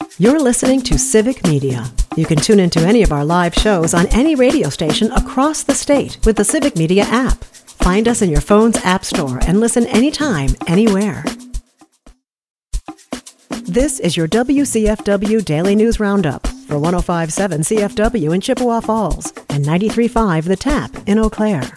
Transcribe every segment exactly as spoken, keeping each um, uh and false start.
You're listening to Civic Media. You can tune into any of our live shows on any radio station across the state with the Civic Media app. Find us in your phone's app store and listen anytime, anywhere. This is your W C F W Daily News Roundup for one oh five point seven C F W in Chippewa Falls and ninety-three point five The Tap in Eau Claire.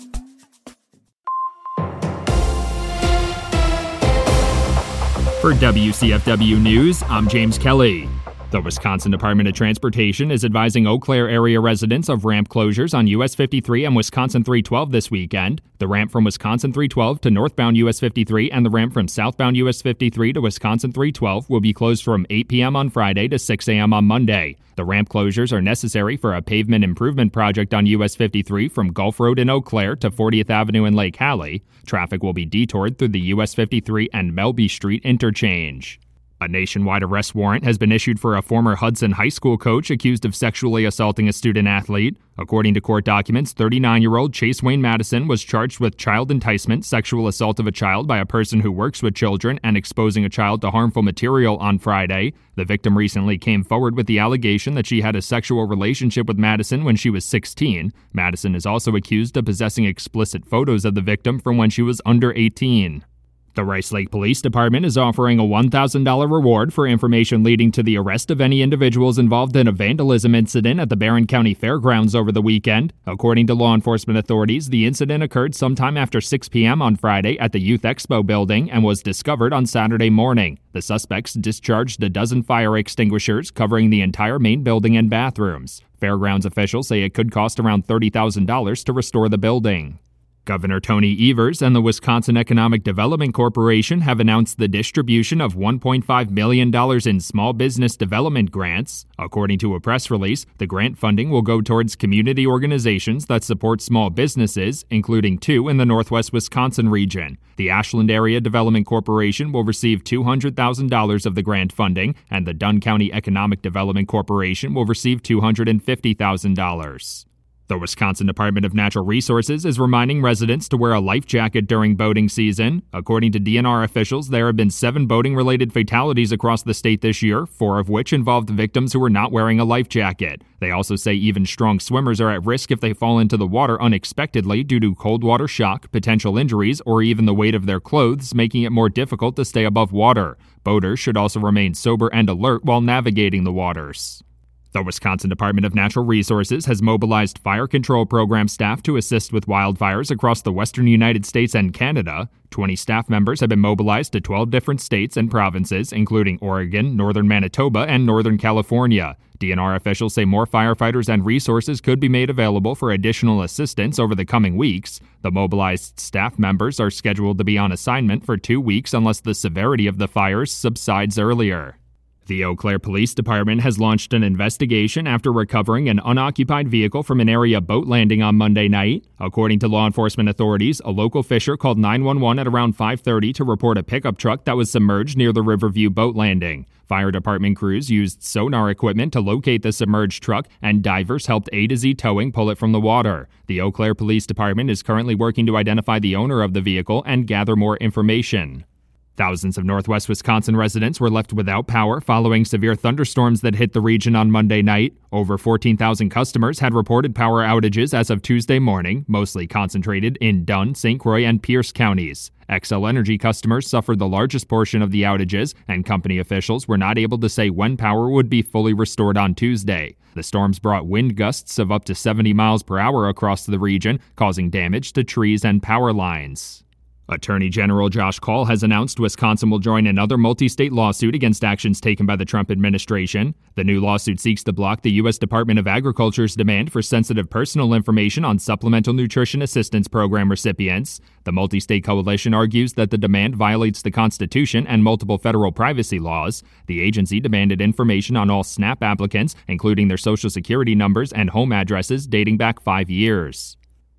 For W C F W News, I'm James Kelly. The Wisconsin Department of Transportation is advising Eau Claire area residents of ramp closures on U S fifty-three and Wisconsin three twelve this weekend. The ramp from Wisconsin three twelve to northbound U S fifty-three and the ramp from southbound U S fifty-three to Wisconsin three twelve will be closed from eight p.m. on Friday to six a.m. on Monday. The ramp closures are necessary for a pavement improvement project on U S fifty-three from Gulf Road in Eau Claire to fortieth Avenue in Lake Hallie. Traffic will be detoured through the U S fifty-three and Melby Street interchange. A nationwide arrest warrant has been issued for a former Hudson High School coach accused of sexually assaulting a student-athlete. According to court documents, thirty-nine-year-old Chase Wayne Madison was charged with child enticement, sexual assault of a child by a person who works with children, and exposing a child to harmful material on Friday. The victim recently came forward with the allegation that she had a sexual relationship with Madison when she was sixteen. Madison is also accused of possessing explicit photos of the victim from when she was under eighteen. The Rice Lake Police Department is offering a one thousand dollars reward for information leading to the arrest of any individuals involved in a vandalism incident at the Barron County Fairgrounds over the weekend. According to law enforcement authorities, the incident occurred sometime after six p.m. on Friday at the Youth Expo building and was discovered on Saturday morning. The suspects discharged a dozen fire extinguishers covering the entire main building and bathrooms. Fairgrounds officials say it could cost around thirty thousand dollars to restore the building. Governor Tony Evers and the Wisconsin Economic Development Corporation have announced the distribution of one point five million dollars in small business development grants. According to a press release, the grant funding will go towards community organizations that support small businesses, including two in the Northwest Wisconsin region. The Ashland Area Development Corporation will receive two hundred thousand dollars of the grant funding, and the Dunn County Economic Development Corporation will receive two hundred fifty thousand dollars. The Wisconsin Department of Natural Resources is reminding residents to wear a life jacket during boating season. According to D N R officials, there have been seven boating-related fatalities across the state this year, four of which involved victims who were not wearing a life jacket. They also say even strong swimmers are at risk if they fall into the water unexpectedly due to cold water shock, potential injuries, or even the weight of their clothes, making it more difficult to stay above water. Boaters should also remain sober and alert while navigating the waters. The Wisconsin Department of Natural Resources has mobilized fire control program staff to assist with wildfires across the western United States and Canada. twenty staff members have been mobilized to twelve different states and provinces, including Oregon, northern Manitoba, and northern California. D N R officials say more firefighters and resources could be made available for additional assistance over the coming weeks. The mobilized staff members are scheduled to be on assignment for two weeks unless the severity of the fires subsides earlier. The Eau Claire Police Department has launched an investigation after recovering an unoccupied vehicle from an area boat landing on Monday night. According to law enforcement authorities, a local fisher called nine one one at around five thirty to report a pickup truck that was submerged near the Riverview boat landing. Fire department crews used sonar equipment to locate the submerged truck, and divers helped A to Z Towing pull it from the water. The Eau Claire Police Department is currently working to identify the owner of the vehicle and gather more information. Thousands of Northwest Wisconsin residents were left without power following severe thunderstorms that hit the region on Monday night. Over fourteen thousand customers had reported power outages as of Tuesday morning, mostly concentrated in Dunn, Saint Croix, and Pierce counties. Xcel Energy customers suffered the largest portion of the outages, and company officials were not able to say when power would be fully restored on Tuesday. The storms brought wind gusts of up to seventy miles per hour across the region, causing damage to trees and power lines. Attorney General Josh Kaul has announced Wisconsin will join another multi-state lawsuit against actions taken by the Trump administration. The new lawsuit seeks to block the U S Department of Agriculture's demand for sensitive personal information on Supplemental Nutrition Assistance Program recipients. The multi-state coalition argues that the demand violates the Constitution and multiple federal privacy laws. The agency demanded information on all SNAP applicants, including their Social Security numbers and home addresses dating back five years.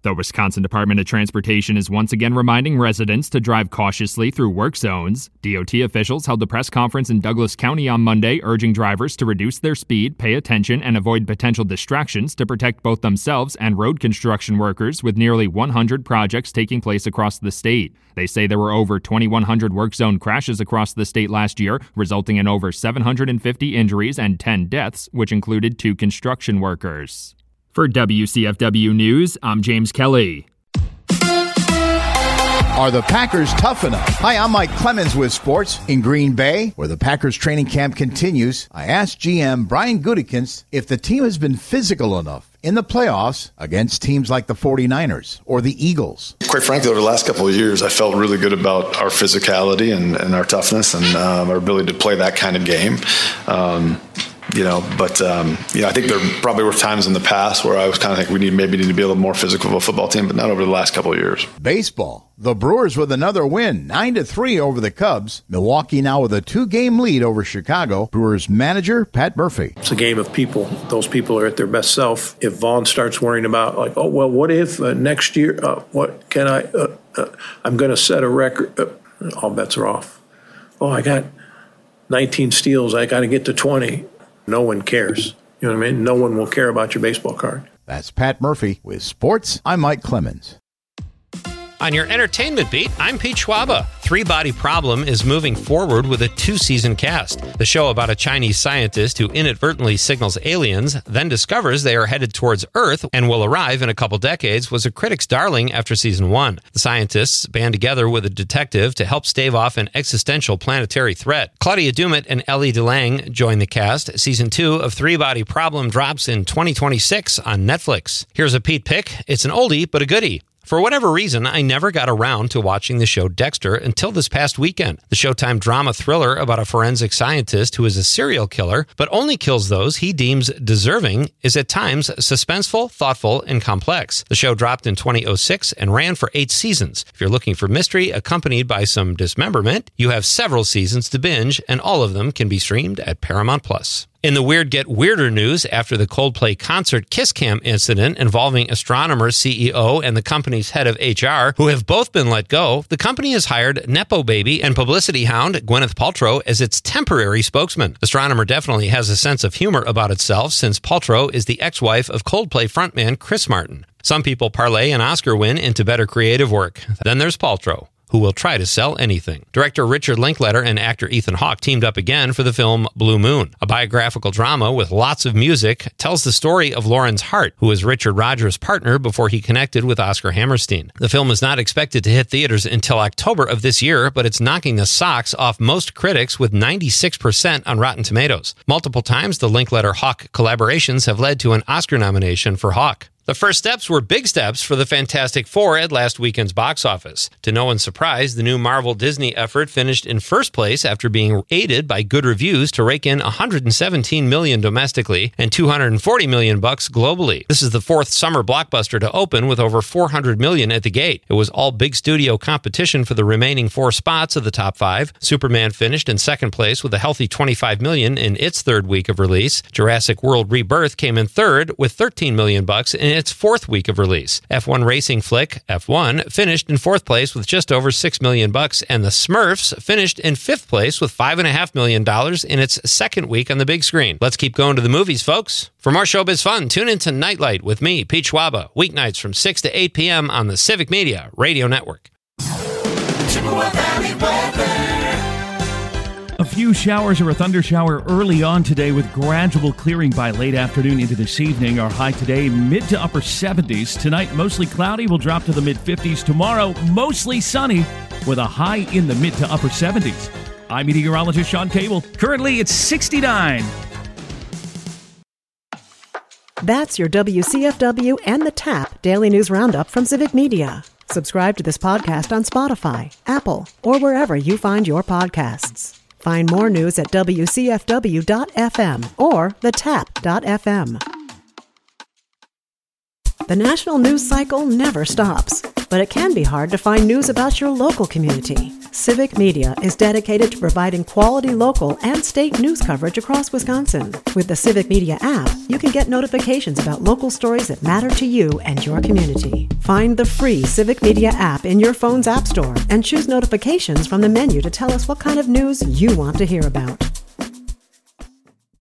The Wisconsin Department of Transportation is once again reminding residents to drive cautiously through work zones. D O T officials held a press conference in Douglas County on Monday, urging drivers to reduce their speed, pay attention, and avoid potential distractions to protect both themselves and road construction workers, with nearly one hundred projects taking place across the state. They say there were over twenty-one hundred work zone crashes across the state last year, resulting in over seven hundred fifty injuries and ten deaths, which included two construction workers. For W C F W News, I'm James Kelly. Are the Packers tough enough? Hi, I'm Mike Clemens with sports. In Green Bay, where the Packers training camp continues, I asked G M Brian Gutekunst if the team has been physical enough in the playoffs against teams like the forty-niners or the Eagles. Quite frankly, over the last couple of years, I felt really good about our physicality and, and our toughness and um, our ability to play that kind of game. Um, You know, but, um, you know, I think there probably were times in the past where I was kind of think we need maybe need to be a little more physical of a football team, but not over the last couple of years. Baseball. The Brewers with another win, nine to three over the Cubs. Milwaukee now with a two-game lead over Chicago. Brewers manager Pat Murphy. It's a game of people. Those people are at their best self. If Vaughn starts worrying about, like, oh, well, what if uh, next year, uh, what can I, uh, uh, I'm going to set a record. Uh, all bets are off. Oh, I got nineteen steals. I got to get to twenty. No one cares. You know what I mean? No one will care about your baseball card. That's Pat Murphy with sports. I'm Mike Clemens. On your entertainment beat, I'm Pete Schwaba. Three Body Problem is moving forward with a two-season cast. The show about a Chinese scientist who inadvertently signals aliens, then discovers they are headed towards Earth and will arrive in a couple decades, was a critic's darling after season one. The scientists band together with a detective to help stave off an existential planetary threat. Claudia Dumet and Ellie DeLange join the cast. Season two of Three Body Problem drops in twenty twenty-six on Netflix. Here's a Pete pick. It's an oldie, but a goodie. For whatever reason, I never got around to watching the show Dexter until this past weekend. The Showtime drama thriller about a forensic scientist who is a serial killer, but only kills those he deems deserving, is at times suspenseful, thoughtful, and complex. The show dropped in twenty oh six and ran for eight seasons. If you're looking for mystery accompanied by some dismemberment, you have several seasons to binge, and all of them can be streamed at Paramount Plus. In the Weird Get Weirder news, after the Coldplay concert Kiss Cam incident involving Astronomer C E O and the company's head of H R, who have both been let go, the company has hired Nepo Baby and publicity hound Gwyneth Paltrow as its temporary spokesman. Astronomer definitely has a sense of humor about itself, since Paltrow is the ex-wife of Coldplay frontman Chris Martin. Some people parlay an Oscar win into better creative work. Then there's Paltrow, who will try to sell anything. Director Richard Linklater and actor Ethan Hawke teamed up again for the film Blue Moon. A biographical drama with lots of music tells the story of Lawrence Hart, who was Richard Rodgers' partner before he connected with Oscar Hammerstein. The film is not expected to hit theaters until October of this year, but it's knocking the socks off most critics with ninety-six percent on Rotten Tomatoes. Multiple times, the Linklater-Hawke collaborations have led to an Oscar nomination for Hawke. The first steps were big steps for the Fantastic Four at last weekend's box office. To no one's surprise, the new Marvel-Disney effort finished in first place after being aided by good reviews to rake in one hundred seventeen million dollars domestically and two hundred forty million dollars bucks globally. This is the fourth summer blockbuster to open with over four hundred million dollars at the gate. It was all big studio competition for the remaining four spots of the top five. Superman finished in second place with a healthy twenty-five million dollars in its third week of release. Jurassic World Rebirth came in third with thirteen million dollars bucks in its fourth week of release. F one racing flick F one finished in fourth place with just over six million dollars bucks, and the Smurfs finished in fifth place with five and a half million dollars in its second week on the big screen. Let's keep going to the movies, folks. For more showbiz fun, tune into Nightlight with me, Pete Schwaba, weeknights from six to eight p.m. on the Civic Media Radio Network. Chippewa Valley weather. A few showers or a thunder shower early on today, with gradual clearing by late afternoon into this evening. Our high today, mid to upper seventies. Tonight, mostly cloudy, will drop to the mid fifties. Tomorrow, mostly sunny, with a high in the mid to upper seventies. I'm meteorologist Sean Cable. Currently, it's sixty-nine. That's your W C F W and the TAP Daily News Roundup from Civic Media. Subscribe to this podcast on Spotify, Apple, or wherever you find your podcasts. Find more news at W C F W dot F M or the tap dot F M. The national news cycle never stops, but it can be hard to find news about your local community. Civic Media is dedicated to providing quality local and state news coverage across Wisconsin. With the Civic Media app, you can get notifications about local stories that matter to you and your community. Find the free Civic Media app in your phone's app store and choose notifications from the menu to tell us what kind of news you want to hear about.